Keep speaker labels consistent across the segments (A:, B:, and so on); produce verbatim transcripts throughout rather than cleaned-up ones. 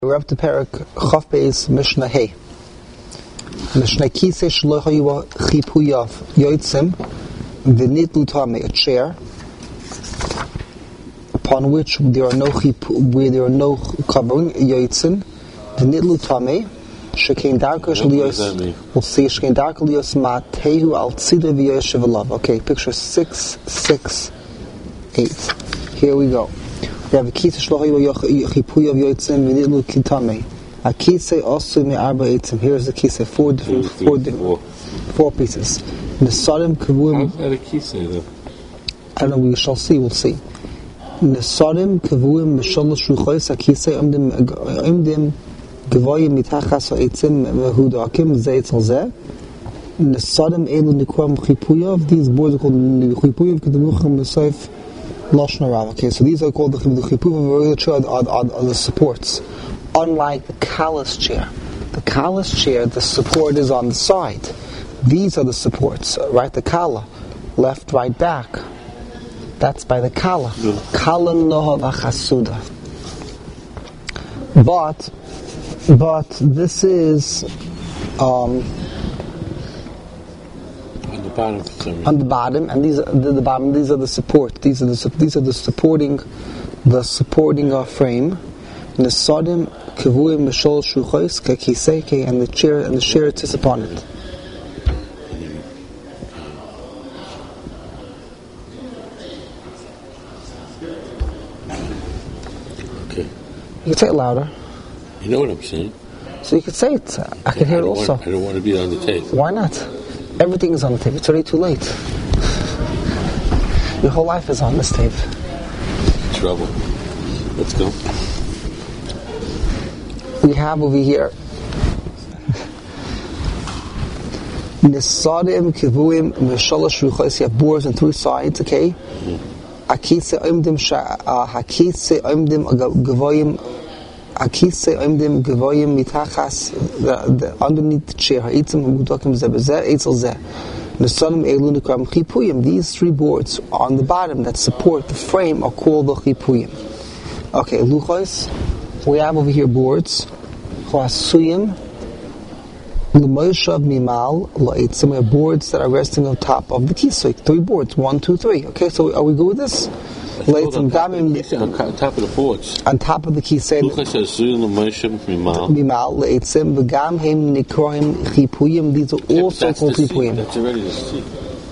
A: We're up to Perek Chaf Beis Mishnah Hey. Mishnah Kisei Shelo Hayu Chipuyav Yotzim V'Nitlu Tamei, a chair upon which there are no chipu, where there are no covering Yotzim V'Nitlu Tamei Shekein Darka Shelios. We'll see Shekein Darka Shelios Matehu Al Tzida V'Yoshev Alav. Okay, picture six six eight. Here we go. We have a kisei shlocha chipuyav yotzim v'nitlu kitamei. A kisei also me'arba eitzim. Here's the kisei, four different, four different, four pieces. Nesarim kavuim.
B: How's that a kisei though?
A: I don't know. We shall see. We'll see. Nesarim kavuim mishalosh ruchos. A kisei imdim imdim gavoyim mitachas ha'eitzim v'hudakim zeitzel zeh. Nesarim elu nikuam chipuyav. These boards are called chipuyav kedemucham nesaif. Okay, so these are called the chipuyav chair, are, are, are the supports. Unlike the callus chair, the callus chair, the support is on the side. These are the supports, right? The kala, left, right, back. That's by the kala. Kala nohav achasuda. But, but this is. Um,
B: Bottom,
A: on the bottom, and these are the, the bottom. These are the support. These are the these are the supporting, the supporting uh, frame. And the sodim kavuim mishol shuchos kakiseke, and the chair and the chair sits upon it.
B: Okay.
A: You can say it louder.
B: You know what I'm saying.
A: So you can say it. I can hear it also.
B: Want, I don't want to be on the tape.
A: Why not? Everything is on the tape. It's already too late. Your whole life is on this tape.
B: Trouble. Let's go.
A: We have over here Nisadim kivuim mishalosh ruchos. You have boards on three sides. Okay. Akise oimdim hakise oimdim gavoyim. Akise oimdim gavoyim mitachas, underneath the chair. Haitzim hudakim zebezeh eitzel zeh. Nesanim elu nikram chipuyim. These three boards on the bottom that support the frame are called the chipuyim. Okay, luchos. We have over here boards. Chasuyim l'moishav mimal la'eitzim. We have boards that are resting on top of the kisei. Three boards. One, two, three. Okay, so are we good with this?
B: On top, on top of the boards.
A: On top of the kisei. Mimal le'etzim v'gam hem nikroim chipuyim. These are also called chipuyim.
B: That's already the seat.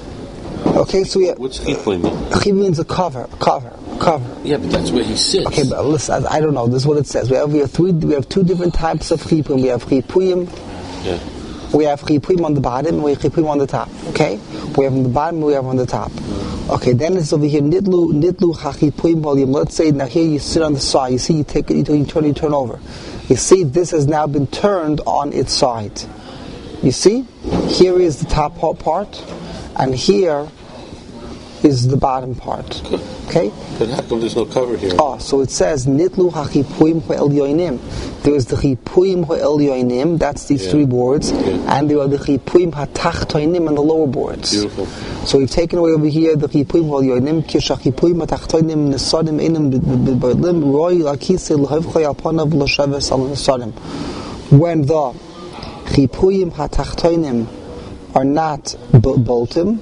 A: Okay, so yeah.
B: What's chipuyim mean?
A: Chipuyim means a cover, cover, cover.
B: Yeah, but that's where he sits.
A: Okay, but listen, I don't know. This is what it says. We have we have three. We have two different types of chipuyim. We have chipuyim.
B: Yeah.
A: We have chipuyim on the bottom, and we have chipuyim on the top. Okay, we have on the bottom, and we have on the top. Okay, then it's over here, nidlu, nidlu hachipuyim volume. Let's say now here you sit on the side. You see, you take it, you turn, you turn over. You see, this has now been turned on its side. You see, here is the top part, and here is the bottom part. Okay?
B: But how come there's no cover here?
A: Oh, so it says nitlu hachipuyim ho'el yoinim. There is the chipuyim ho'el yoinim. That's these yeah. three boards, yeah. and there are the chipuyim hatachtoinim and the lower boards.
B: Beautiful.
A: So we've taken away over here the chipuyim ho'el yoinim. Kisha chipuyim hatachtoinim nesadim enim b'b'lim roi lakisei l'havchay alpanav l'shaves al nesadim. When the chipuyim hatachtoinim are not boltim,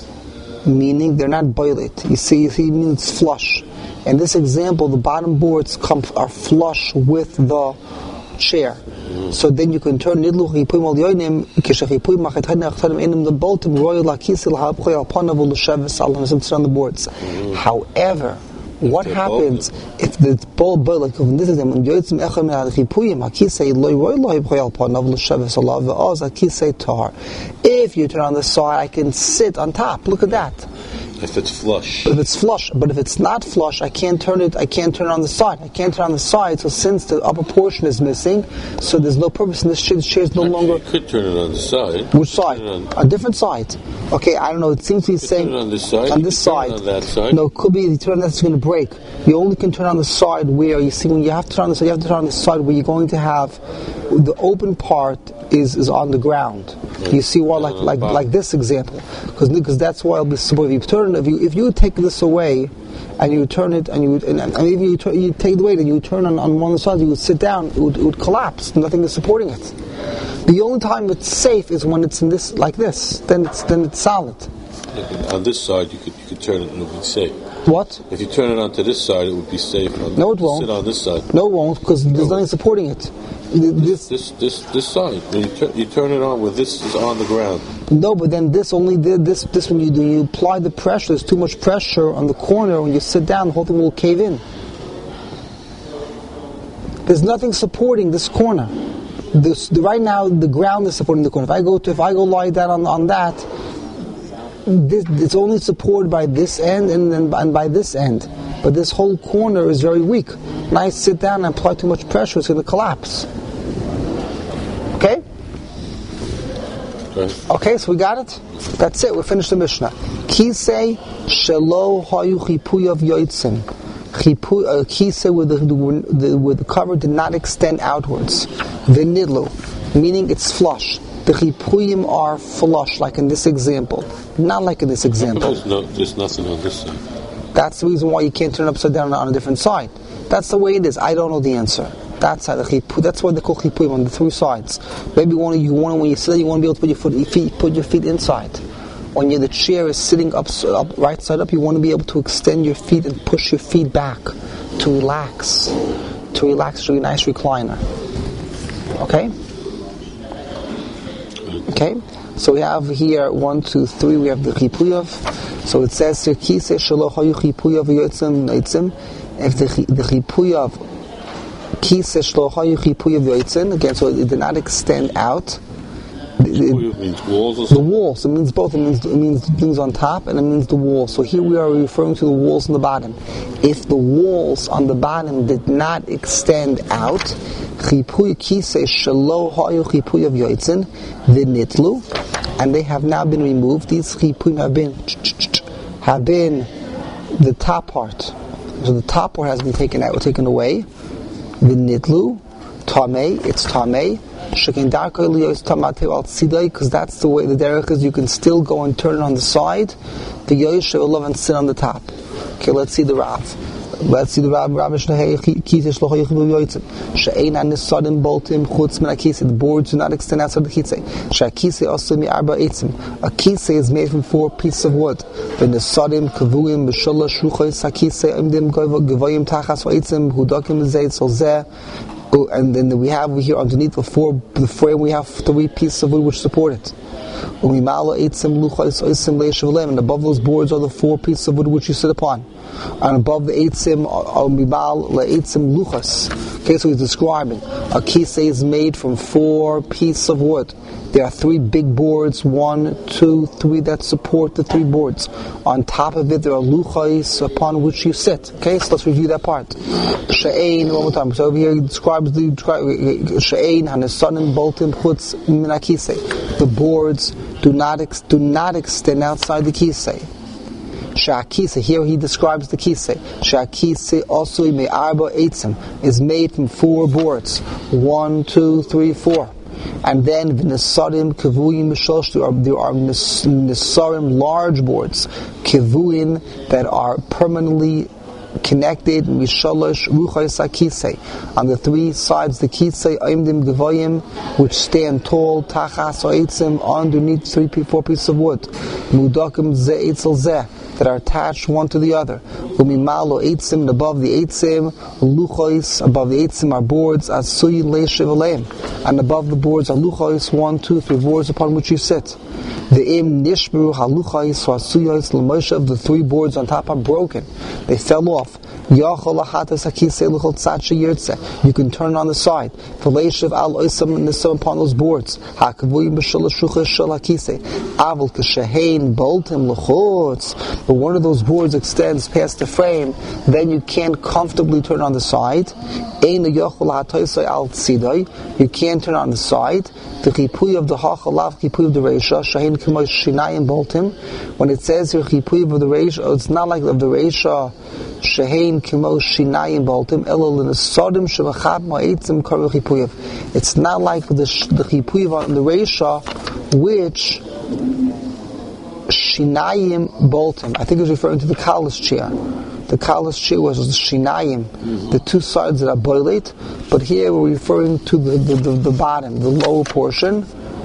A: meaning they're not boilet. You see, you see, it means it's flush. In this example, the bottom boards come are flush with the chair. Mm. So then you can turn nidlu chipuyim al yoinim kishachipuyim machetayim achtarim enim the boltim royal lakisil ha'abchay alpanav l'shaves al nesadim on the boards. Mm. However, what happens if the ball boil like this is when yotzim echad min ha'chipuyim hakisei lo royal ha'abchay alpanav l'shaves alav ve'oz hakisei tar. If you turn on the side, I can sit on top. Look at that.
B: If it's flush.
A: If it's flush, but if it's not flush, I can't turn it. I can't turn it on the side. I can't turn it on the side. So since the upper portion is missing, so there's no purpose in this chair. The chair is no
B: Actually,
A: longer.
B: You could turn it on the side.
A: Which side? A different side. Okay, I don't know. It seems to be saying
B: turn it on this side.
A: On
B: you
A: this side.
B: Turn it on that side.
A: No, it could be you turn that's going to break. You only can turn on the side where you see when you have to turn on the side. You have to turn on the side where you're going to have the open part is, is on the ground. Right. You see why, like like like this example, because because that's why this. If you turn if you if you take this away, and you turn it, and you would, and, and maybe you, turn, you take the weight and you turn on, on one side, you would sit down, it would, it would collapse. Nothing is supporting it. The only time it's safe is when it's in this, like this. Then it's then it's solid.
B: On this side, you could you could turn it and it would be safe.
A: What?
B: If you turn it onto this side, it would be safe. On
A: no, it won't.
B: Sit on this side.
A: No, it won't, because there's nothing supporting it.
B: This this this, this side. When you, turn, you turn it on with this is on the ground.
A: No, but then this only did this this when you do you apply the pressure. There's too much pressure on the corner. When you sit down, the whole thing will cave in. There's nothing supporting this corner. This, the, right now, the ground is supporting the corner. If I go to if I go lie down on on that. This, it's only supported by this end and then and by this end, but this whole corner is very weak. When I sit down and apply too much pressure, it's going to collapse. Okay?
B: Okay.
A: Okay, so we got it. That's it. We finished the Mishnah. Kisei shelo hayu chipuyav yotzim. Kisei with the, the with the cover did not extend outwards. V'nidlu, meaning it's flush. The chipuyim are flush, like in this example. Not like in this example.
B: There's, no, there's nothing on this side.
A: That's the reason why you can't turn it upside down on a different side. That's the way it is. I don't know the answer. That's how the chipu, that's why they call chipuyim on the three sides. Maybe one of you want when you sit, you want to be able to put your foot, your feet, put your feet inside. When you, the chair is sitting up, up, right side up, you want to be able to extend your feet and push your feet back to relax, to relax to a nice recliner. Okay. Okay, so we have here one, two, three. We have the chipuyav. So it says here, "Kisei shelo hayu chipuyav yotzim noitzim." If the the chipuyav, kisei shelo hayu chipuyav yotzim. Again, so it did not extend out.
B: Chipuyav means walls. Or
A: the walls. It means both. It means it means things on top and it means the walls. So here we are referring to the walls on the bottom. If the walls on the bottom did not extend out, chipuy kisei shelo hayu chipuyav yotzim v'nitlu, and they have now been removed. These chipuyim have been have been the top part. So the top part has been taken out, or taken away. V'nitlu tamei, it's tamei. Shekin darka liyos tamatei al tzidai, because that's the way the derech is. You can still go and turn it on the side. The yosh will and sit on the top. Okay, let's see the Rav. Let's see the Rav. Rav Mishnah Kisei shelo hayu chipuyav yotzim. She'ein hanisadim boltim chutz min hakisei. The boards do not extend outside the kisei. She'akisei also mi arba eitzim. A kisei is made from four pieces of wood. V'nisadim kavuim b'shalosh ruchos hakisei imdim gavoyim tachas v'eitzim hudakim zeit solzeh. And then we have here underneath the four the frame we have three pieces of wood which support it. And above those boards are the four pieces of wood which you sit upon. And above the eitzim are mibal le'eitzim luchas. Okay, so he's describing a kisei is made from four pieces of wood. There are three big boards, one, two, three that support the three boards. On top of it, there are luchais upon which you sit. Okay, so let's review that part. She'ein, one more time. So over here he describes the she'ein hanesanim boltim chutz min hakisei. The boards do not ex, do not extend outside the kisei. She'akisei, here he describes the kisei. She'akisei also me arba eitzim, is made from four boards. One, two, three, four. And then v'nesarim kavuyim mishosh, there are there are nesarim large boards, kavuyim that are permanently connected mishalosh ruchos hakisei, on the three sides the kisei oimdim gavoyim, which stand tall tachas ha'eitzim, underneath three four pieces of wood, mudakim ze eitzel zeh, that are attached one to the other. Umimalo eitzim, and above the eitzim, luchos, above the eitzim are boards, asuyin leishiv aleim, and above the boards are luchos, one, two, three boards upon which you sit. The im nishberu haluchos asuyos l'moshav, the three boards on top are broken; they fell off. Yachol lachatas hakisei luchol tzad sheyirtze, you can turn it on the side. V'leishiv al oisam nisam upon those boards. Hakavuyim b'shalosh ruchos shel hakisei. Avol k'shehein boltim luchotz. But one of those boards extends past the frame, then you can't comfortably turn on the side. You can't turn on the side. The chipuy of the hachalav, chipuy of the reisha, shahin k'mo shinayim boltim. When it says here chipuy of the reisha, it's not like of the reisha, shahin k'mo shinayim boltim. Elul in the sodim shemachab ma'etzim karu chipuy. It's not like the the chipuy of the reisha, which Shinayim boltim. I think it's referring to the college chair. The kalas chair was the shinayim, mm-hmm. the two sides that are boiled. But here we're referring to the, the, the, the bottom, the lower portion.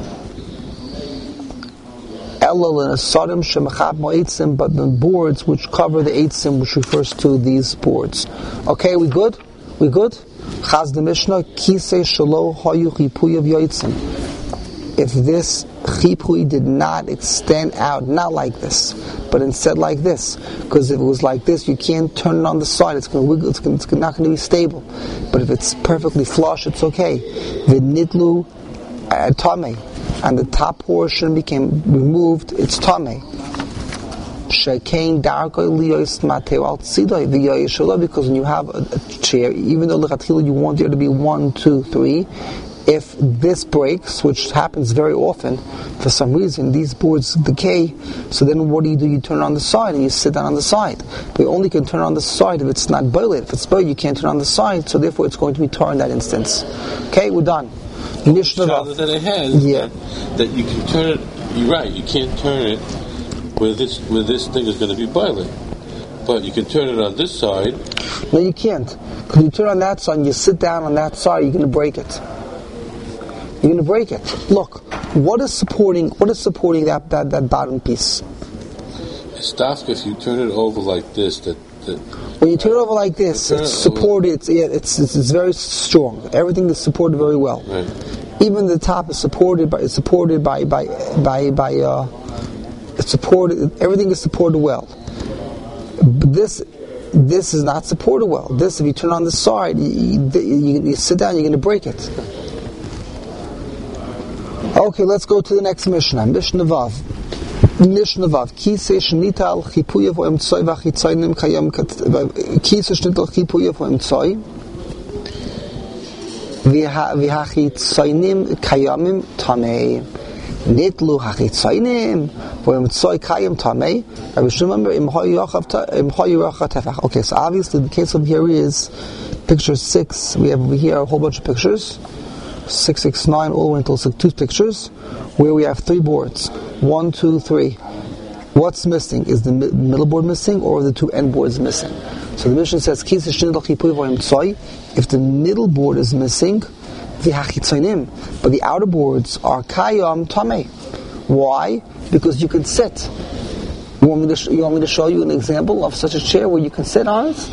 A: Elul and asadim shemachab mo'etzim, but the boards which cover the eitzim, which refers to these boards. Okay, we good? We good? Chaz the Mishnah, kisei shelo hayu chipuy of yoitzim. If this chipui did not extend out, not like this, but instead like this, because if it was like this, you can't turn it on the side. It's going to wiggle. It's, going to, it's not going to be stable. But if it's perfectly flush, it's okay. The nidlu tame, and the top portion became removed. It's tame. Shekain darkoi liyos mateu al tzidoi v'yoyisholah, because when you have a, a chair, even though lechatchila you want there to be one, two, three. If this breaks, which happens very often, for some reason, these boards decay, so then what do you do? You turn it on the side and you sit down on the side. But you only can turn it on the side if it's not boiled. If it's boiled, you can't turn it on the side, so therefore it's going to be tar in that instance. Okay, we're done.
B: Mishnah that it has,
A: yeah.
B: that, that you can turn it, you're right, you can't turn it where this, where this thing is going to be boiling. But you can turn it on this side.
A: No, you can't. Because you turn on that side and you sit down on that side, you're going to break it. You're going to break it. Look, what is supporting? What is supporting that that, that bottom piece?
B: It's dafka if you turn it over like this. That, that
A: when you turn it over like this, it's supported. It's, yeah, it's, it's it's very strong. Everything is supported very well.
B: Right.
A: Even the top is supported by is supported by by by by. Uh, it's supported. Everything is supported well. But this. This is not supported well. This, if you turn on the side, you, you, you sit down, you're going to break it. Okay, let's go to the next Mishnah. Mishnah Vav. Mishnah Vav. Kisei shnital chipuya vo emtzoi v'achitzoinim kayam kisei shnital chipuya vo emtzoi v'achitzoinim kayamim tamei nitlu hachitzoinim vo emtzoi kayam tamei. I wish to remember im hoyu rachav tefach. Okay, so obviously the case over here is picture six. We have over here a whole bunch of pictures. six six nine all the way until two pictures where we have three boards. One, two, three. What's missing? Is the mi- middle board missing or are the two end boards missing? So the Mishnah says, if the middle board is missing, but the outer boards are kayam tameh. Why? Because you can sit. You want me to sh- you want me to show you an example of such a chair where you can sit on it?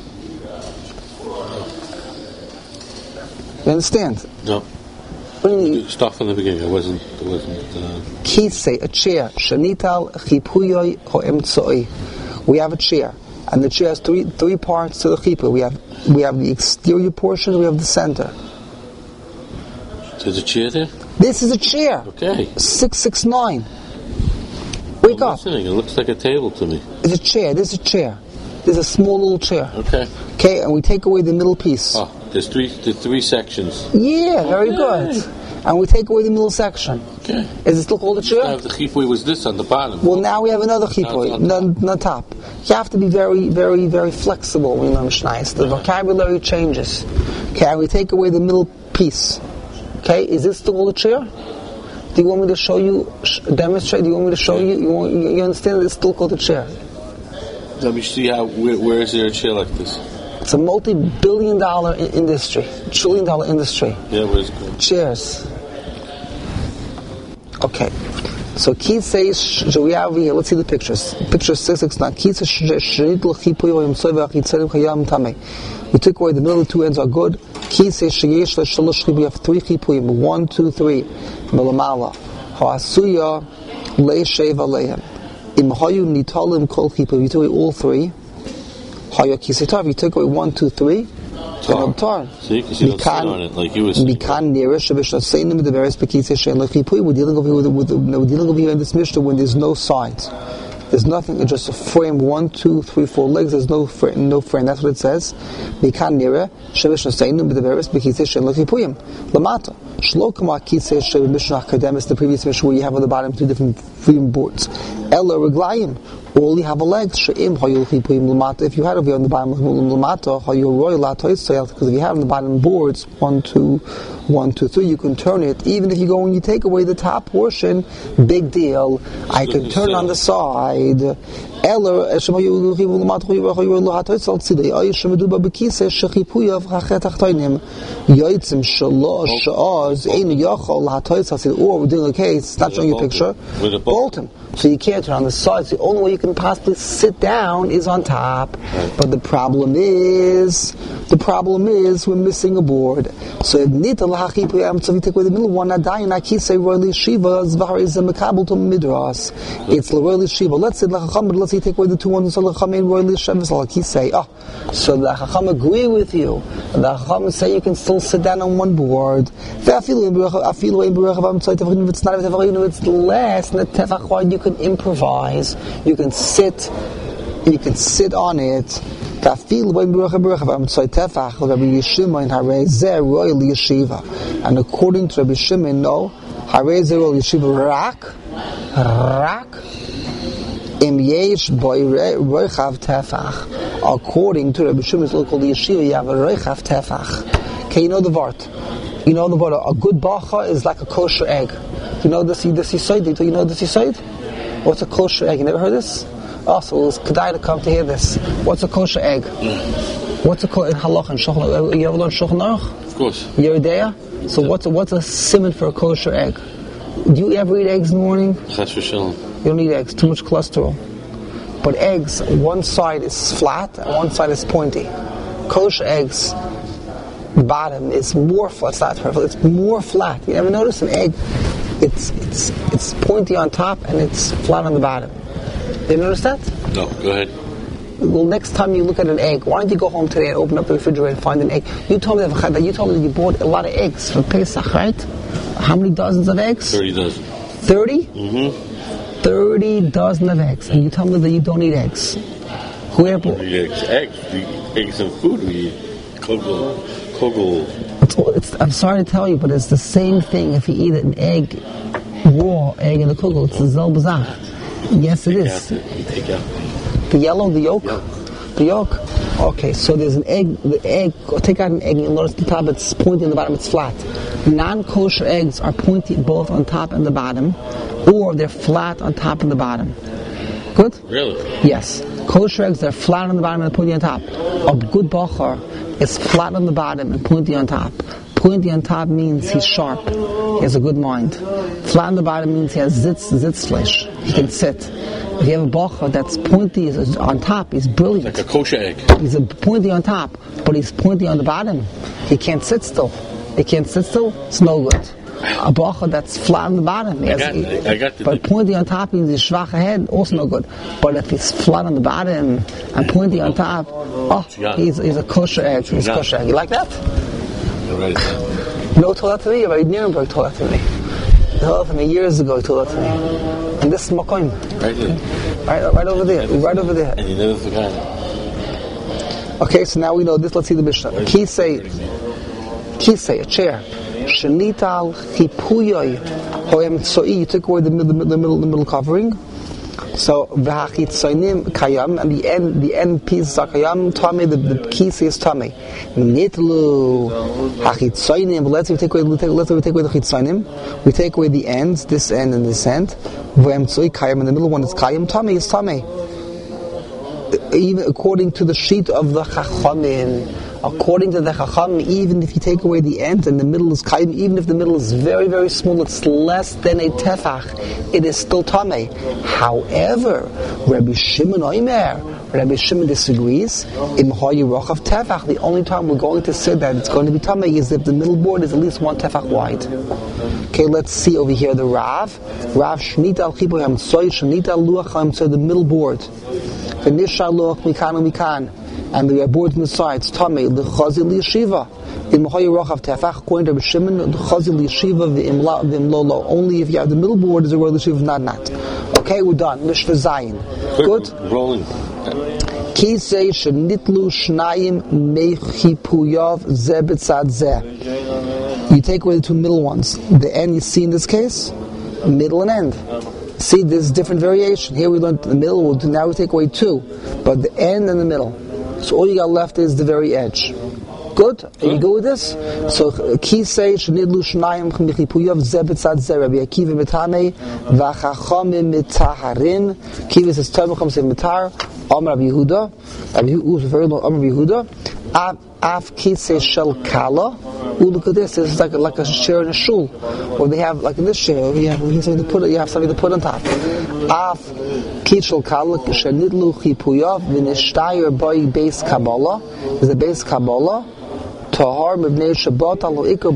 A: You understand?
B: No.
A: What do you mean?
B: Start from the beginning. I wasn't. I wasn't. Uh...
A: Kisei, a chair. Shanital chipuyoy ho emtzoi. We have a chair, and the chair has three three parts to the chipu. We have we have the exterior portion. We have the center.
B: There's a chair there.
A: This is a chair.
B: Okay.
A: Six six nine. Wake
B: I'm
A: up.
B: listening. It looks like a table to me.
A: It's a chair. This is a chair. There's a small little chair.
B: Okay.
A: Okay, and we take away the middle piece.
B: Oh, there's three, there's three sections.
A: Yeah, very
B: okay.
A: good. And we take away the middle section.
B: Okay.
A: Is it still called a chair?
B: Now, if the chipui was this on the bottom.
A: Well, now we have another chipui on, on the top. You have to be very, very, very flexible when you learn Mishnayos. The vocabulary changes. Okay, and we take away the middle piece. Okay, is this still called a chair? Do you want me to show you, sh- demonstrate? Do you want me to show you? You, want, you understand that it's still called a chair?
B: Let me see how. Where, where is there a chair like this?
A: It's a multi-billion dollar I- industry, trillion dollar industry.
B: Yeah, where is it?
A: Chairs. Okay. So Keith says, so we have here, let's see the pictures. Picture six six nine. Keith says, we took away the middle, the two ends are good. Keith says, we have three chipuyim, one, two, three. Melamala. Ha'asuya le'shev alehem. Im hayu nitalim kol chipuy. We took away all three. Hayu kisetav. We took away one, two, three.
B: Tar. tar. See, because you don't sit on it like you were saying. We're
A: dealing over here with, with, we're dealing over here in this Mishnah when there's no sides. There's nothing, it's just a frame, one, two, three, four legs, there's no frame, no frame. That's what it says. Mikan nira, shevish nasaynim b'deveres b'kisei she'en l'chipuyim. Lamata. Shlo kama kisei she'en Mishnah Akademis, the previous Mishnah where you have on the bottom two different frame boards. Ella reglayim. All you have a leg. She'im hayul chipuyim lamata. If you had over here on the bottom lamata, hayul roy latoyisayel. Because if you have on the bottom boards, one, two, one, two, three, you can turn it. Even if you go and you take away the top portion, big deal. I can turn on the side. Eller shemayu chivu l'matchu yivachu lo hatoisal tzidei ay shemeduba bekise shechipuyav hachet achtoinim yoitzim shalosh sha'az ein yachol hatoisal tzidei. Or we're doing a case, it's not showing you a picture. Bolton. So you can't turn on the sides. The only way you can possibly sit down is on top. But the problem is, the problem is we're missing a board. So if nita lahachipuyam, so if you take away the middle one, adayin akise royli shiva zvar is a mekabel to midras. It's royli shiva. Let's say lachacham, but let's say you take away the two ones. So lachacham and royli shiva is lakise. Ah, so the lachacham agree with you. The lachacham say you can still sit down on one board. I feel in I feel in if it's not if it's less than the tefach wide, you can improvise. You can sit. You can sit on it. And according to Rabbi Shimon, no, rak, rak, im yesh boy roichav tefach. According to Rabbi Shimon's local yeshiva, you have a roichav tefach. Okay, you know the vart. You know the vart. A good bacha is like a kosher egg. You know this. This yisoid. You know this yisoid. What's a kosher egg? You never heard this? Oh, so it's kedai to come to hear this. What's a kosher egg? What's a kosher in halach and shulchan? You ever learned shulchan aruch?
B: Of course.
A: You're there. So what's a, what's a simon for a kosher egg? Do you ever eat eggs in the morning?
B: Chas v'shalom.
A: You don't eat eggs. Too much cholesterol. But eggs, one side is flat and one side is pointy. Kosher eggs, the bottom is more flat. It's not perfect. It's more flat. You ever notice an egg? It's it's it's pointy on top and it's flat on the bottom. Did you notice that?
B: No, go ahead.
A: Well, next time you look at an egg, why don't you go home today and open up the refrigerator and find an egg? You told me that you told me that you bought a lot of eggs for Pesach, right? How many dozens of eggs?
B: Thirty dozen.
A: Thirty?
B: Mm-hmm.
A: Thirty dozen of eggs, and you tell me that you don't eat eggs. Whoever bought
B: eggs, eggs, we eat eggs and food. We eat kugel, kugel.
A: It's, it's, I'm sorry to tell you, but it's the same thing if you eat an egg, raw egg in the kugel. It's the zel bazach. Yes, it is.
B: The, take out
A: the yellow, the yolk?
B: Yeah.
A: The yolk? Okay, so there's an egg, the egg, take out an egg and you'll notice the top, it's pointy on the bottom, it's flat. Non-kosher eggs are pointy both on top and the bottom, or they're flat on top and the bottom. Good?
B: Really?
A: Yes. Kosher eggs, they're flat on the bottom and pointy on top. A good bachar is flat on the bottom and pointy on top. Pointy on top means he's sharp. He has a good mind. Flat on the bottom means he has zitz, zitzfleisch. He can sit. If you have a bacha that's pointy on top, he's brilliant.
B: Like a kosher egg.
A: He's a pointy on top, but he's pointy on the bottom. He can't sit still. He can't sit still, it's no good. A bacha that's flat on the bottom.
B: I got, he, I got the
A: but pointy on top means he's schwache head, also no good. But if he's flat on the bottom and pointy on top, oh, he's, he's a kosher egg. He's a kosher egg. You like that?
B: Right.
A: No told that to me, but Nierenberg told that to me. He told that to me years ago, he told that to me. And this is Makoim.
B: Right there.
A: Right, right over there, right over there.
B: And you never forgot it.
A: Okay, so now we know this. Let's see the Mishnah. Kisei, Kisei, a chair. Shenital chipuyoy hoem tzoi. You took away the middle, the middle, the middle covering. So v'hachitzonim kayam, and the end, the end piece are kayam tame. The, the kisei is tame. Nitlu hachitzonim. But let's say we take away. Let's say we take away the chitzonim. We take away the ends, this end and this end. V'hem tzoi kayam, and the middle one is kayam tame. Is tame. Even according to the sheet of the Chachamim, according to the Chacham, even if you take away the end and the middle is kaim, even if the middle is very, very small, it's less than a tefach, it is still tameh. However, Rabbi Shimon Oimer, Rabbi Shimon disagrees. Im hayu rochav tefach, the only time we're going to say that it's going to be tameh is if the middle board is at least one tefach wide. Okay, let's see over here the Rav. Rav Shnita al chibo ham tzoy, Shnita al luach ham tzoy, the middle board. V'nishar luach mikan mikan. And the boards on the sides, Tamei, the Chazil Yeshiva. In Mahayu Rochav Tefach, according to Rabbi Shimon, the Chazil Yeshiva, the Imlolo. Only if you have the middle board is a Royal Yeshiva, not not. Okay, we're done. Mishva Zayin. Good?
B: Rolling.
A: Kisei Shenitlu Shnayim Mechipuyav Zebetzad Zeh. You take away the two middle ones. The end you see in this case, middle and end. See, there's different variation. Here we learned the middle, now we take away two. But the end and the middle. So all you got left is the very edge. Good? Are you good with this? So, Kisei, Shenidlu, Shnayim, Chmichipuyav, Zebetzad, Zer, Rabbi Akiva, Mitane, Vachachamim, Mitaharin. Kiva says, Tomacham, say, Mitar, Amar Rabbi Yehuda, Rabbi Yehuda, very long, Amar Rabbi Yehuda, Af, Af Kisei Shel Kala. Ooh, look at this, this is like, like a chair in a shul, where they have, like in this chair, you have, you have something to put, you have something to put on top. Af Kisei Shel Kala, Shenidlu, Chipuyav, Vinishtayr, Boi, Beis Kabbalah, is the Beis Kabbalah, Tahar mibnei Shabbat al ikar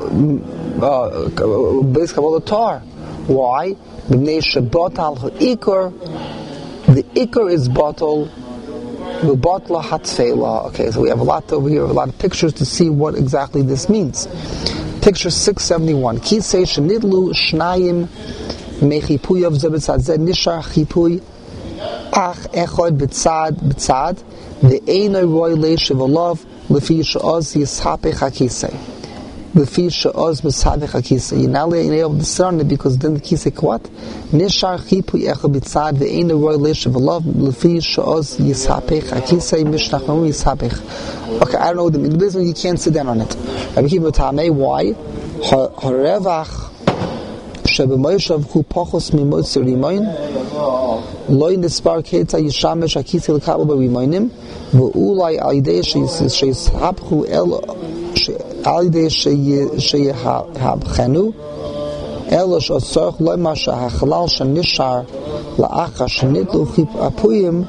A: Beis Kabbalah Tahar. Why? Mibnei Shabbat al ikar. The ikar is bottle. The bottle hatzela. Okay, so we have a lot over here, a lot of pictures to see what exactly this means. Picture six seventy one. Kisei shenidlu shnayim mechipuyav zebetzad zed nishar chipuy ach echod betzad betzad the einay roy leishav alav. Lefi she'oz yishapech hakisei. Lefi she'oz yishapech hakisei. You're not able to discern it because then the kisei what? Nishar chipui echo bitzad ve'ein roy leishav alav lefi she'oz yishapech hakisei mishnachnu yishapech. Okay, I don't know what the meaning. This one you can't sit down on it. Rabbi Akiva Tamei, why? Harevach shebemoishav hu pachos mimotzer rimoin loy nispar ketza yishamesh hakisei l'kabel b'rimoinim. ואולי על ידי שיסהפכו על ידי שיהבחנו אלא שהצורך לא מה שהחלל שנשאר לאחר שנתלו חיפויים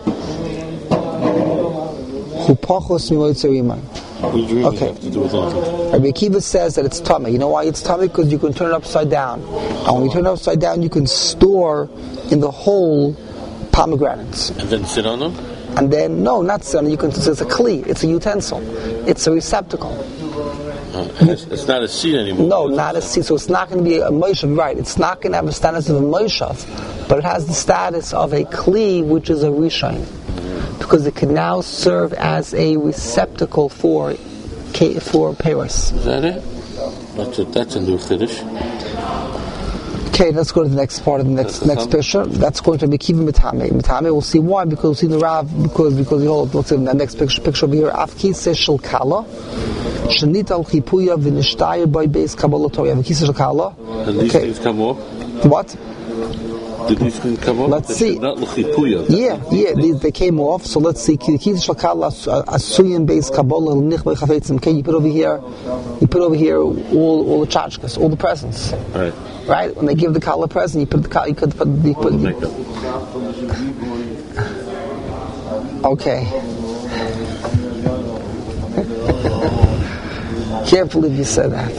A: הוא פחוס ממועצר אימן. Okay. Rabbi Akiva says that it's tummy. You know why it's tummy? Because you can turn it upside down. And when you turn it upside down, you can store in the hole pomegranates.
B: And then sit on them?
A: And then, no, not so. You can. It's a kli. It's a utensil. It's a receptacle.
B: Uh, it's, it's not a seat anymore.
A: No, not a seat. So it's not going to be a moshav, right? It's not going to have the status of a moshav, but it has the status of a kli, which is a rishon, because it can now serve as a receptacle for for peiros.
B: Is that it? That's a, that's a new chiddush.
A: Okay, let's go to the next part of the next next picture. That's going to be Kiva Mitame. Mitame, we'll see why, because we'll see the Rav, because because we hold, let's see the next picture, picture over here. Af Kisei Shel Kala, Shenit al Chipuya v'nishtayir by Beis Kabbalah Torah. You have a Kisei Shel Kala.
B: And these things come off?
A: What?
B: Did these things come off?
A: Let's see.
B: Not l'chipuya.
A: Yeah, yeah, they, they came off. So let's see. Kisei Shel Kala asuyim Beis Kabbalah l'nich by chafetzim. Okay, you put over here, you put over here all all the tchotchkes, all the presents.
B: Right.
A: Right? When they give the kala present, you put the kala, you could put the put,
B: makeup.
A: Okay. Can't believe you said that.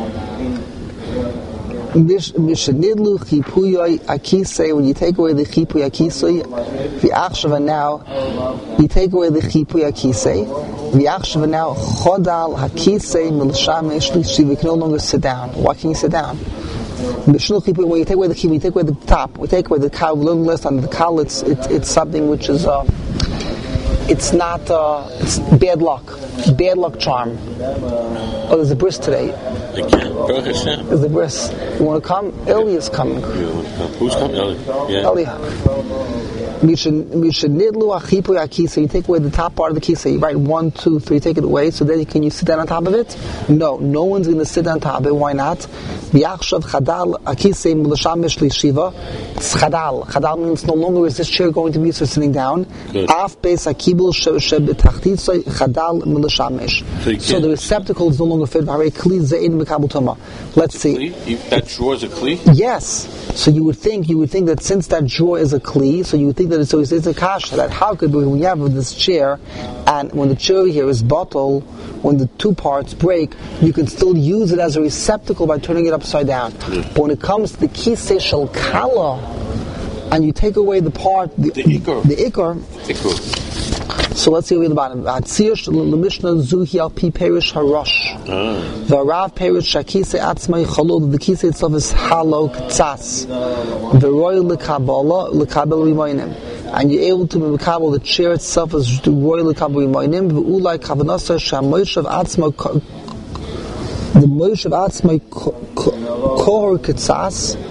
A: Mishnidlu chipuyai akisei. When you take away the chipuy akisei, the achshava now, you take away the chipuy akisei. The achshava now chodal hakisei milshamesh lishi. We can no longer sit down. Why can you sit down? When you take away the chipuy, you take away the top. We take away the kal. We learn less on the kal. It's it, it's something which is uh, it's not uh, it's bad luck, bad luck charm. Oh, there's a bris today. There's a bris. You want to come? Eli is coming.
B: Who's coming? Eli. Yeah.
A: Eli. You should you should nidlu achipuy akisa. You take away the top part of the kisa. You write one, two, three. Take it away. So then can you sit down on top of it? No, no one's going to sit on top of it. Why not? Biachshav chadal akisa milashamish lishiva. It's chadal. Chadal means no longer is this chair going to be used for sitting down. Af beis akibul sheb tachtitzoy chadal milashamish. So the receptacle is no longer fit. Let's see.
B: That drawer is a kli?
A: Yes. So you would think you would think that since that drawer is a kli, so you would think that it's, so it's a kasha. That how could we, when you have this chair, and when the chair here is bottle, when the two parts break, you can still use it as a receptacle by turning it upside down. Yeah. But when it comes to the kisei shel kala, and you take away the part, the,
B: the ikar,
A: the ikar. So let's see over the bottom. Atzir l'mishnah zuhi al pi perish harosh. The Rav perish shakise atzmai chalul. The kise itself is halok tzas. The royal lekabala lekabel rimoinim. And you're able to mekabel the chair itself is the royal lekabel rimoinim. Ve'ulai kavanasa shamoishav atzma. The moishav atzmai kohor tzas.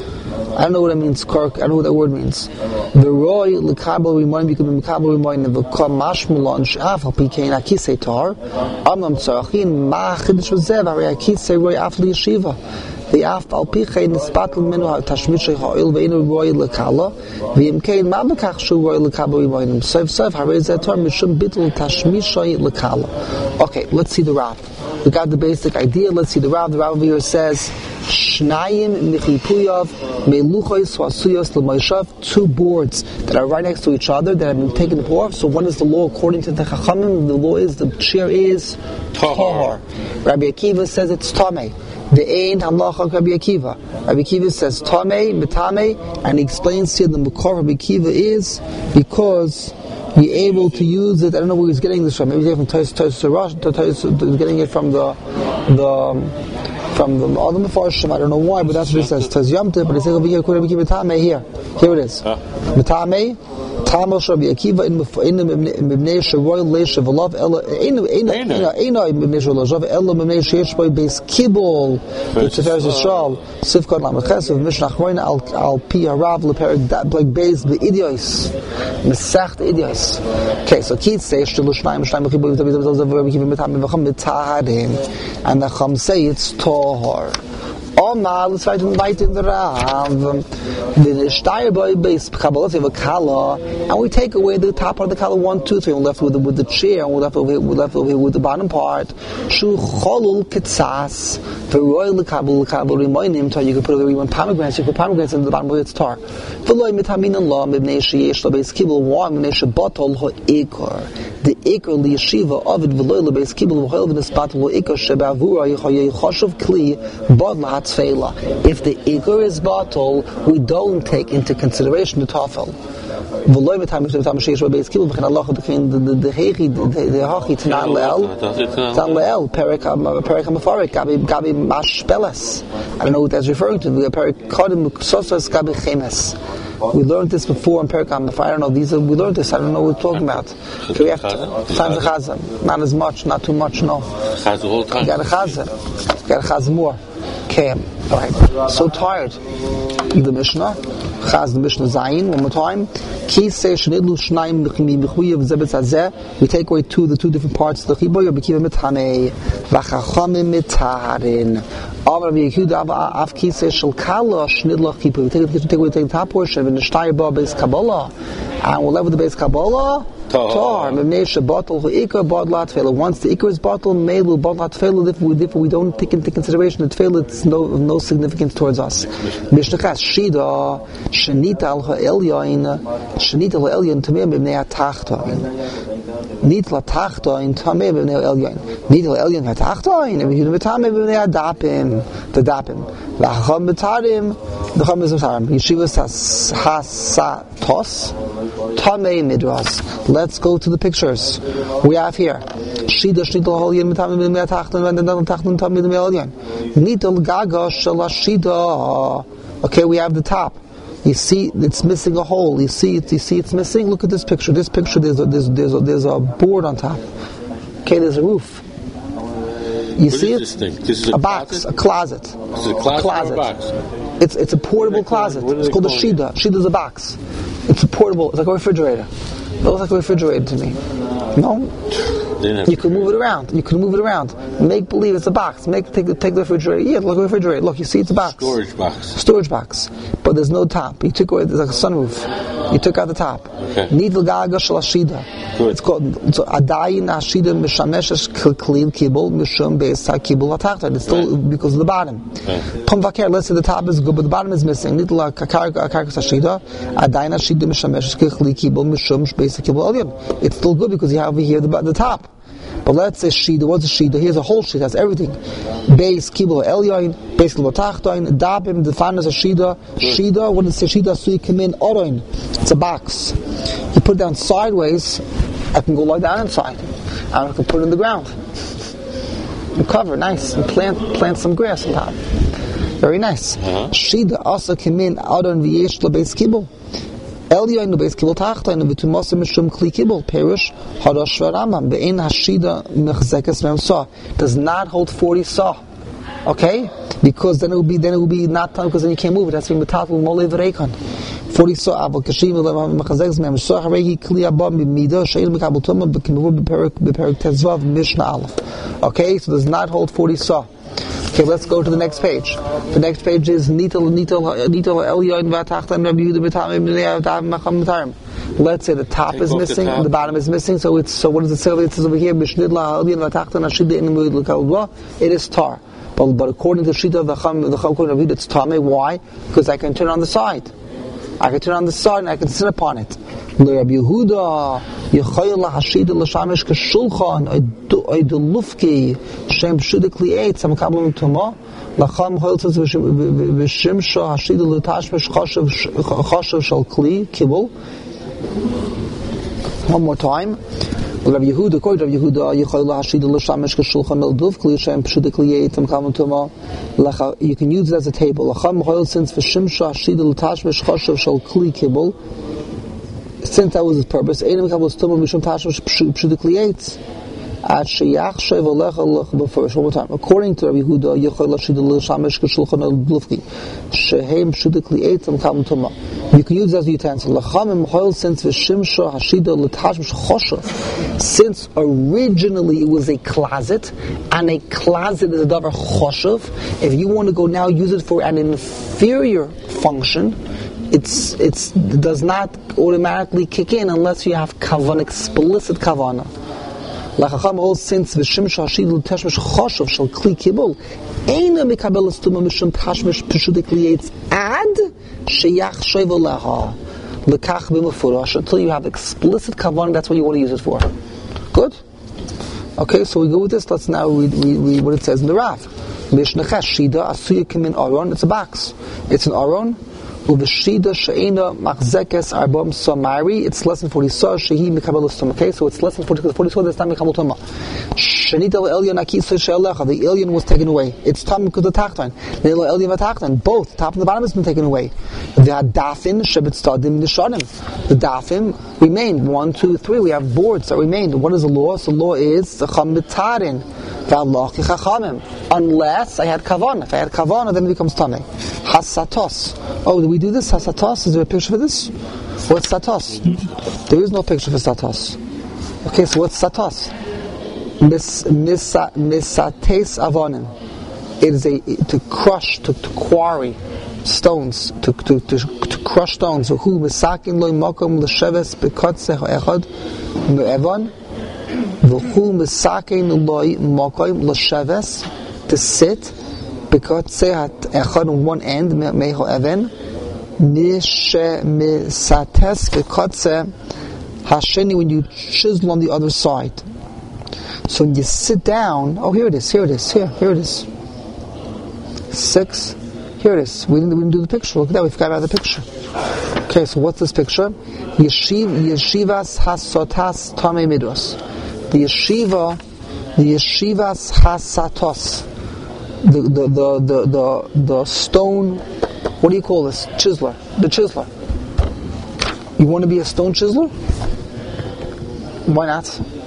A: I don't know what it means, Kirk. I don't know what that word means. The roy lekabel remind you can be lekabel remind of the kamashmulon shaf al pikein akise tar. Amam tzarachin ma chidish v'zev hari akise roy afli yeshiva. The af al pikein nispatel menu ha-tashmit she'ha'il ve'inu roy lekala v'im kein ma bekach shu roy lekabel remind him. Sev sev hari zetar mishum bitl tashmit she'ha'il lekala. Okay, let's see the Rav. We got the basic idea. Let's see the Rav. The Rav over here says Shnayim michipuyav meluchos wasuyos l'moishav, two boards that are right next to each other that have been taken off. So what is the law according to the Chachamim? The law is the chair is tahor. Rabbi Akiva says it's tamei. The ain halacha Rabbi Akiva. Rabbi Akiva says tamei mitame, and he explains here the makor Rabbi Akiva is because you're able to use it. I don't know where he's getting this from. Maybe he's getting from Tais Tais Tais. He's getting it from the the from the other Mefarshim. I don't know why, but that's what it says. Tais Yomte, but he says over here, Rabbi Akiva Mitame here. Here it is. Mitame. Tamal Rabbi Akiva in Mibnei Sheroy Leishav Alav Ella Eino Eino Eino Eino Mibnei Sheroy Ella Mibnei Sheish Boy Beis Kibul B'Tiferes Yisrael Sivkot Lameches of Mishnah Chroina Al Al Pi Harav Leperik like Beis B'Idios Mesacht Idios. Okay, so Keith says Shlu Shnaim Shnaim B'Chibul B'Tabiz Rabbi Akiva Mitam V'Cham B'Tahadim, and the Chum say it's Tahor. Oh man, let's try to invite in the Rav. The Shtayr boy base Kabbalah of a kala, and we take away the top part of the kala one, two, three, and we're left with the, with the chair, and we're left over here, we're left over here with the bottom part. Shu cholul ketzas, the royal lekabel lekabel remind him to you can put one pomegranates, you can put pomegranates in the bottom of its tar. V'loy mitamin and law mibnei sheyesh lo beis kibul one mibnei shebatol ha'ikar. The ikar liyeshiva of it v'loy lo beis kibul v'hoil v'nispat lo ikar shebavura yichayei choshev kli bod lahat. If the ikar is bottle, we don't take into consideration the tafel. V'loy b'tam b'tam sheyesh lo beis kibul v'chen Allah b'chen the the hechi the hachi t'nan le'el t'nan le'el perik perik ha'mefarik gabi gabi mash beles. I don't know what that's referring to. The perik kodim sosas gabi chemes. We learned this before in Perikam. I don't know. These are, we learned this. I don't know what we're talking about. So we have to times the chazan. Not as much, not too much. No.
B: Chaz the whole time.
A: You got a chazan. You got a chazan more. Okay. All right. So tired. The Mishnah. Chaz the Mishnah Zayin. One more time. Ki se shnidlu shnayim b'chuyev zebetz hazeh. We take away two, the two different parts. The chiboy b'kiva mithanei v'chachamim mitaharin. Amar v'yehuda av ki se shel kala shnidlu chiboy. We take, take away the top portion of the Shtayr ba beis Kabbalah, and we'll level the beis Kabbalah. Tar. Mibnei shebatel ha'ikar bod la tefillah. Once the ikar is bottle, meilu bod la tefillah. If we if we don't take into consideration the tefillah, it's no no significance towards us. Mishnah Chas shida shenita al ha'elyain shenita al ha'elyain tamei mibnei ha'tachtain. Nit la tachtain tamei mibnei ha'elyain. Nit la ha'elyain ha'tachtain. And we do tamei mibnei ha'dapim. The dapim. V'acham b'tarim. The cham is b'tarim. Yeshivas hasatos tamei midras. Let's go to the pictures. We have here Shida Shida Holyan Mitam Mimea Tachtan and another Tachtan Tamid Melian. Nital Gaga Shala Shida. Okay, we have the top. You see it's missing a hole. You see it, you see it's missing. Look at this picture. This picture there's a, there's there's a, there's a board on top. Okay, there's a roof. You
B: what
A: see
B: is
A: it?
B: This thing? This is a,
A: a box, a closet.
B: Is it a closet,
A: a closet.
B: Or a box?
A: It's it's a portable closet. It's called a Shida. Shida's a box. It's a portable. It's like a refrigerator. It looks like a refrigerator to me. No? You can move it around. You can move it around. Make believe it's a box. Make take the take the refrigerator. Yeah, look like a refrigerator. Look, you see it's a box.
B: Storage box.
A: Storage box. But there's no top. You took away there's like a sunroof. You took out the top. Nidl gaga shalashida. It's called so adayin ashida mishameshes klil kibul mishum beis kibul atachta. It's still because of the bottom. Pum vaker. Let's say the top is good, but the bottom is missing. Nidl kakar kakar ashida adayin ashida mishameshes klil kibul mishum beis kibul alyon. It's still good because you have over here the the top. But let's say Shida, what's a Shida? Here's a whole Shida, has everything. Beis, Kibul, Elyain, Beis, Lotachtoin, Dabim, the final is a Shida. Shida, what does it say Shida? So you come in, Oroin. It's a box. You put it down sideways, I can go lie down inside. And I can put it in the ground. And cover, nice. And plant plant some grass on top. Very nice. Uh-huh. Shida also came in, Oroin, V'yesh, Beis, Kibul. Elyain beis kibul tachtain v'tumasa mishum kli kibul perish hadash v'ramam be'en hashida mechzekes memsa does not hold forty saw. Okay, because then it will be then it will be not time because then you can't move it. That's being metal mole v'reikon. Forty so avo kashim mechazek mem so haregi kli abam b'midah sheil mekabel tuma b'kimur b'perik b'perik tezvav mishnah aleph. Okay, so does not hold forty saw. Okay, let's go to the next page. The next page is nitel nitel nitel elyon v'atachtan Rabbi Yehuda b'tamim b'nei avdav macham b'tarim. Let's say the top Take is missing, the, the bottom is missing. So it's so what does it say? It says over here b'shnidla elyon v'atachtan ashida in the l'kavua. It is tar, but but according to the shita of the chum the chum according to Rabbi Yehuda it's tame. Why? Because I can turn on the side. I can turn on the side and I can sit upon it. Rabbi Yehuda, Yechayel Hashida L'Shamish K'Shulchan, Oidulufki, Shem Pshudikli Eitz, Samkablam Tuma, Lacham Hoiltzes V'Shimsha Hashida L'Tashmish Choshev Shal Kli Kibul. One more time. Rabbi Yehuda, according to Rabbi Yehuda, Yechayel Hashida L'Shamish K'Shulchan, Oidulufki, Shem Pshudikli Eitz, Samkablam Tuma. You can use it as a table. Lacham Hoiltzes V'Shimsha Hashida L'Tashmish Choshev Shal Kli Kibul. Since that was his purpose, Einam Kabbalas Tumah Mishum Tashmish Pshudikli Eitz. At Sheyachshev Alecha Lech first one more time. According to Rabbi Yehuda, Yechol Hashida L'Shamish K'Shulchan L'Lufki Shehem Pshudikli Eitz Amkabel Tumah. You can use it as a utensil. Lachamim Hoil since V'Shimsha Hashida L'Tashmish Choshev. Since originally it was a closet, and a closet is a davar choshev. If you want to go now use it for an inferior function, It's it's it does not automatically kick in unless you have kavan, explicit kavana. Like Chacham holds since v'shim shashid l'tashmish choshev shel kli kibul eina mekabelas tuma mishum tashmish peshudik liyetz ad sheyach sheva leha lekach b'mefurash until you have explicit kavan. That's what you want to use it for. Good. Okay, so we go with this. Let's now read, read, read what it says in the Rav. Mishnah shida asuya kimin aron. It's a box. It's an aron. Uveshida she'ena machzekes arbam samari. It's less than forty saw. Shehi mekabelas tuma. Okay, so it's less than forty. Forty saw. That's not mekabel tuma. Shenita elyon akisa she'alecha. The alien was taken away. It's tam because the tachton. The elyon v'tachton. Both top and the bottom has been taken away. The dafin shebet stadim nishanim. The dafin remained. One, two, three. We have boards that remained. What is the law? So the law is the chamitarin. Unless I had kavanah. If I had kavanah, then it becomes tameh. Hasatos. Oh, do we do this? Hasatos? Is there a picture for this? What's satos? There is no picture for satos. Okay, so what's satos? Mis, misa, misates avonim. It is a to crush, to, to quarry stones, to to, to, to crush stones. So who misakin loy makom l'sheves bekotze ha'echad me'evon. V'hu misakin loy makom l'sheves, to sit bekotze ha'echad on one end me'ho even. Nishe misates bekotze hasheni, when you chisel on the other side. So when you sit down, oh here it is, here it is, here, here it is. Six, here it is. We didn't, we didn't do the picture. Look at that, we forgot about the picture. Okay, so what's this picture? Yeshiv, yeshivas hasotas tamei midos. The yeshiva, the yeshivas hasatos. The the the the the, the stone. What do you call this? Chiseler. The chiseler. You want to be a stone chiseler? Why not?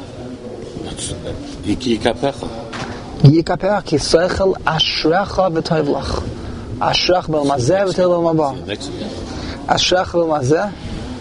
B: Yikapecha.
A: Yikapecha ki seichel ashrecha v'toivlach. Ashrech b'mazeh v'toivlach mabah. Ashrech b'mazeh.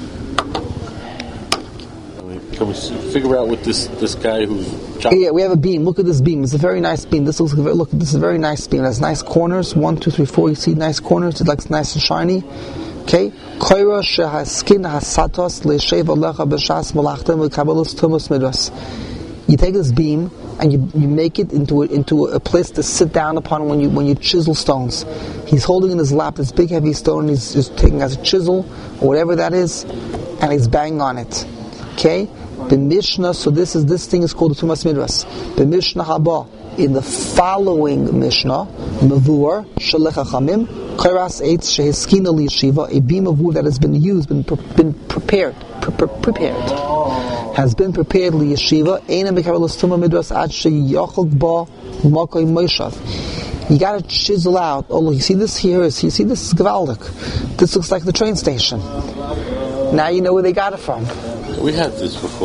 B: Can we figure out what this this guy who's chopping?
A: Yeah, we have a beam. Look at this beam. It's a very nice beam. This looks look. This is a very nice beam. It has nice corners. One, two, three, four. You see nice corners. It looks nice and shiny. Okay. Koira shehaskin hasatos le'shev alecha b'shas malachtem v'kabelos tumas midos. You take this beam and you, you make it into a, into a place to sit down upon when you when you chisel stones. He's holding in his lap this big heavy stone. He's just taking as a chisel or whatever that is, and he's banging on it. Okay. The Mishnah, so this is this thing is called the Tumas Midras. The Mishnah Haba, in the following Mishnah, Mavur Shalech Hachamim, Kairas Eitz Sheheskina Liyeshiva, a beam of wood that has been used, been been prepared, pre- pre- prepared, has been prepared Liyeshiva. Eina Mekabelas Tuma Midras Ad Sheyachol Ba Makoy Moshav. You got to chisel out. Oh, look, you see this here? You see this is Gavaldik. This looks like the train station. Now you know where they got it from.
B: We had this before.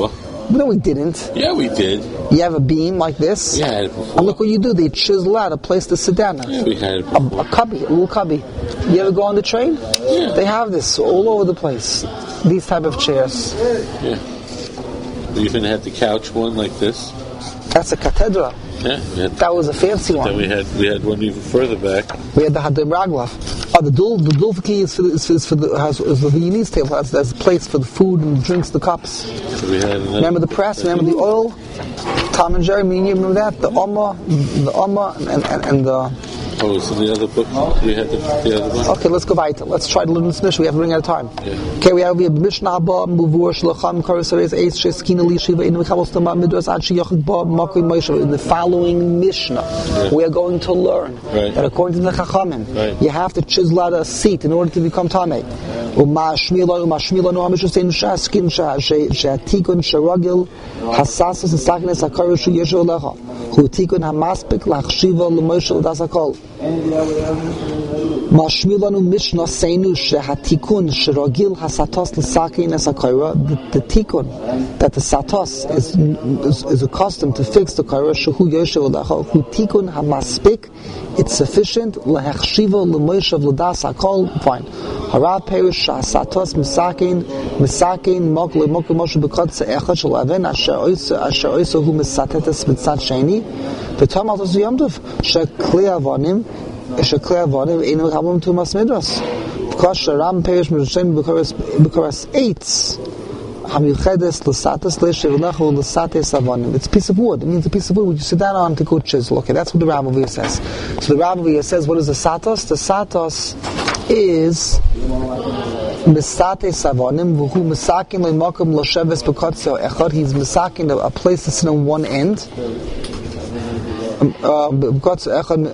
A: No, we didn't.
B: Yeah, we did.
A: You have a beam like this.
B: Yeah, I had it before.
A: And look what you do. They chisel out a place to sit down at.
B: Yeah, we had it
A: A,
B: before.
A: a cubby, a little cubby. You ever go on the train?
B: Yeah.
A: They have this all over the place. These type of chairs.
B: Yeah. We even had the couch one like this.
A: That's a cathedra.
B: Yeah. We had,
A: That was a fancy
B: then
A: one.
B: we had we had one even further back.
A: We had the Hadim Raglav. Oh, the dul the dulfiki is for the, is, is for the has is the Viennese table. That's there's a place for the food and the drinks, the cups.
B: So we had another,
A: Remember the press? Remember the oil? Tom and Jerry, me and you remember that? The Amma, the Amma, and and, and the.
B: Oh, so the other book we had the, the other one.
A: Okay, let's go weiter. Let's try to learn this Mishnah. We have to run out of time.
B: Yeah.
A: Okay, we have we have Mishnah Abba Muvur Shlacham Karasares Eis Sheskina Lishiva in Mechavostama Midras Achi Yachik Ba Makoi Moshe. In the following Mishnah,
B: Yeah.
A: we are going to learn
B: Right.
A: that according to the Chachamim,
B: Right.
A: you have to chisel out a seat in order to become Tameh. Umashmila Umashmila No Amishu Sein Shaskin Shatikun Sharagil Hasasas and Sakines Akarushu Yeshu Lecha Hu Tikun Hamaspik Lachshiva L'Moshe L'Dasakol. Mashmilanu Mishnah Seinu Shehatikun Shiragil Hasatos L'Sakin Esakira. The tikun that the satos is, is is accustomed to fix the kaira shehu yoshev l'dacha hu tikun hamaspik. It's sufficient lehechshiva l'moishav l'das hakol. Fine. Hara perish satos misakin misakin mok lemok moshe bekotze echad shel aven asher oisa asher oisa hu misatetes mitzat sheni. V'tam al tosu yomtov shekli avonim shekli avonim einu chabam tumas midras. Because sharam perish mirushem b'koras b'koras eitz. It's a piece of wood. It means a piece of wood which you sit down on to go chisel. Okay, that's what the Rav Aviyah says. So the Rav Aviyah says, what is the satos? The satos is misate savonim v'hu misakin le'makom l'sheves b'kotzeo echad. He's misakin a place to sit on one end. B'kotzeo echad.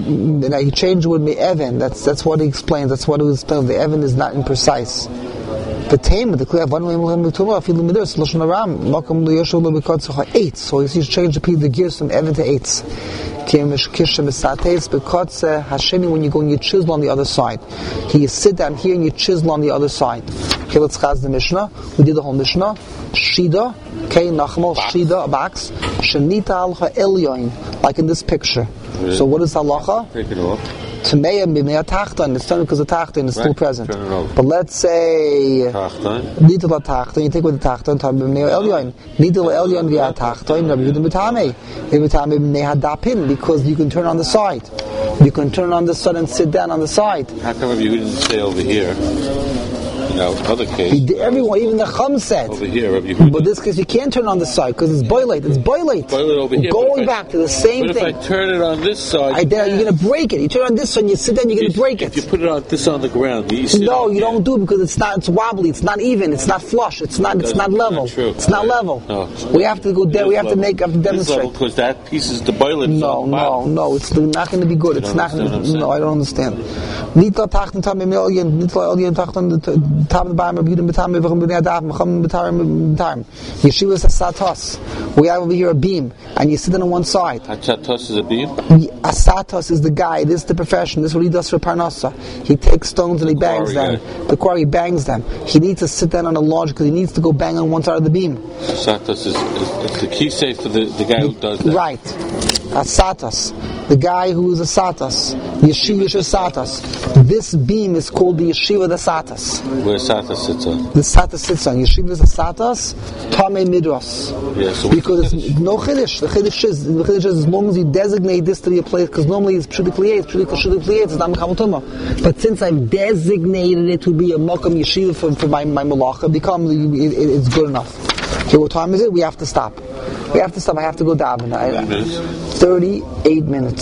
A: He changed it with me Evan. That's that's what he explains. That's what he explains. The Evan is not imprecise. The tame, the clear one way mituma feeling midus lashon aram makom liyoshu lebekotzecha eight. So you see, change the the gears from Evan to eight. Kimish kishem misates bekotze hasheni. When you go and you chisel on the other side, you sit down here and you chisel on the other side. Okay, let's chaz the Mishnah. We did the whole Mishnah. Shida, okay, nachmal shida, a box. Shenita alcha elyoin, like in this picture.
B: Really?
A: So what is halacha?
B: Take it off.
A: Tameya b'mei tachton. It's turned because the tachton is
B: Right.
A: still present.
B: Turn it over.
A: But let's say
B: Tachton.
A: nidel tachton. You take with the tachton. Tam b'mei elyon. Nidel elyon via tachton. Rabbi Yehuda b'tamei. B'tamei b'mei hadapin, because you can turn on the side. You can turn on the side and sit down on the side.
B: How come you didn't say over here? You know, other
A: He
B: case
A: did- Everyone, even the Chum said.
B: over here, Rabbi Yehuda.
A: But this case, you can't turn on the side because it's boilate. It's boilate.
B: Boil it over here.
A: Going
B: But if I-
A: back to the same
B: But
A: thing.
B: if I turn it on this side,
A: I dare, you're going to break it. You turn on this one, you sit down, you're going
B: if,
A: to break
B: if you
A: it.
B: put it on this on the ground, do you sit
A: No,
B: on
A: you
B: here?
A: don't do it because it's not. It's wobbly. It's not even. It's not flush. It's not. It's not
B: That's
A: level.
B: not true.
A: It's not level.
B: No.
A: We have to go there. We have to make. Have to demonstrate.
B: Because that piece is the boiler.
A: No, no, no. It's not going to be good.
B: You
A: It's
B: don't
A: not. Gonna,
B: understand
A: no,
B: what
A: I don't understand. Nitla tachten tamim elyon. Nitla elyon tachten tamim b'ayim rabbidim b'tamim v'chum b'nei adav v'chum b'tarim b'tarim. Yeshiva is a satos. We have over here a beam, and you sit on one side.
B: Hachatos is a beam.
A: A satos is the guy. This is the profession. This is what he does for parnassa. He takes stones and he bangs
B: quarry
A: them.
B: guy.
A: The quarry bangs them. He needs to sit down on a launch because he needs to go bang on one side of the beam.
B: Satos is, is, is the key safe for the, the guy who does that.
A: Right. A satos. The guy who is a satos. Yeshiva is a satos. This beam is called the yeshiva the satos.
B: Where Satos sits on.
A: The satos sits on. Yeshiva is a satos. Tamei midros.
B: Yeah, so
A: Because it's no chiddush. The chiddush is the chiddush is as long as you designate this to be a place, because normally it's pshudik it's pshudik pshudik it's not mechavot tumah. But since I've designated it to be a makam yeshiva for, for my my malacha, become it, it, it's good enough. Okay, what time is it? We have to stop. We have to stop. I have to go daven. I-
B: Minutes.
A: Thirty-eight minutes.